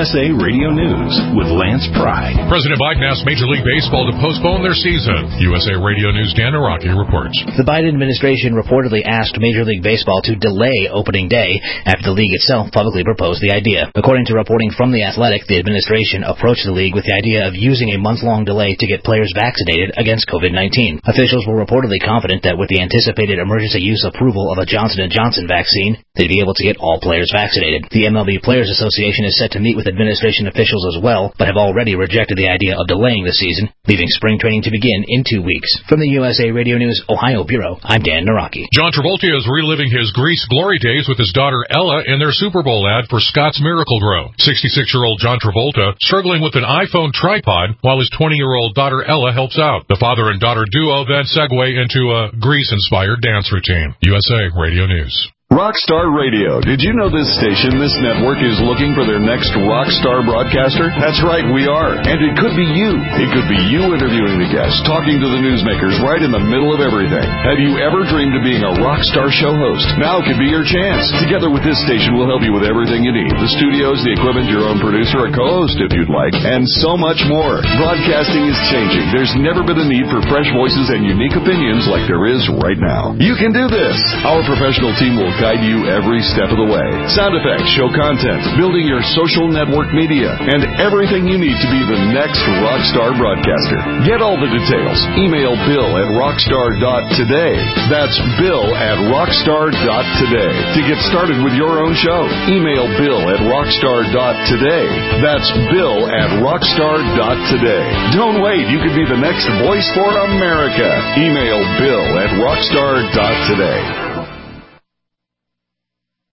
USA Radio News with Lance Pry. President Biden asked Major League Baseball to postpone their season. USA Radio News' Dan Araki reports. The Biden administration reportedly asked Major League Baseball to delay opening day after the league itself publicly proposed the idea. According to reporting from The Athletic, the administration approached the league with the idea of using a month-long delay to get players vaccinated against COVID-19. Officials were reportedly confident that with the anticipated emergency use approval of a Johnson & Johnson vaccine, they'd be able to get all players vaccinated. The MLB Players Association is set to meet with administration officials as well, but have already rejected the idea of delaying the season, leaving spring training to begin in 2 weeks. From the USA Radio News Ohio Bureau, I'm Dan Naraki. John Travolta is reliving his Grease glory days with his daughter Ella in their Super Bowl ad for Scott's Miracle-Gro. 66-year-old John Travolta struggling with an iPhone tripod while his 20-year-old daughter Ella helps out. The father and daughter duo then segue into a Grease-inspired dance routine. USA Radio News. Rockstar Radio. Did you know this station, this network, is looking for their next rockstar broadcaster? That's right, we are. And it could be you. It could be you interviewing the guests, talking to the newsmakers right in the middle of everything. Have you ever dreamed of being a rockstar show host? Now could be your chance. Together with this station, we'll help you with everything you need. The studios, the equipment, your own producer, a co-host if you'd like, and so much more. Broadcasting is changing. There's never been a need for fresh voices and unique opinions like there is right now. You can do this. Our professional team will guide you every step of the way. Sound effects, show content, building your social network media, and everything you need to be the next rockstar broadcaster. Get all the details. Email bill@rockstar.today. That's bill@rockstar.today. To get started with your own show, email bill@rockstar.today. That's bill@rockstar.today. Don't wait. You could be the next voice for America. Email bill@rockstar.today.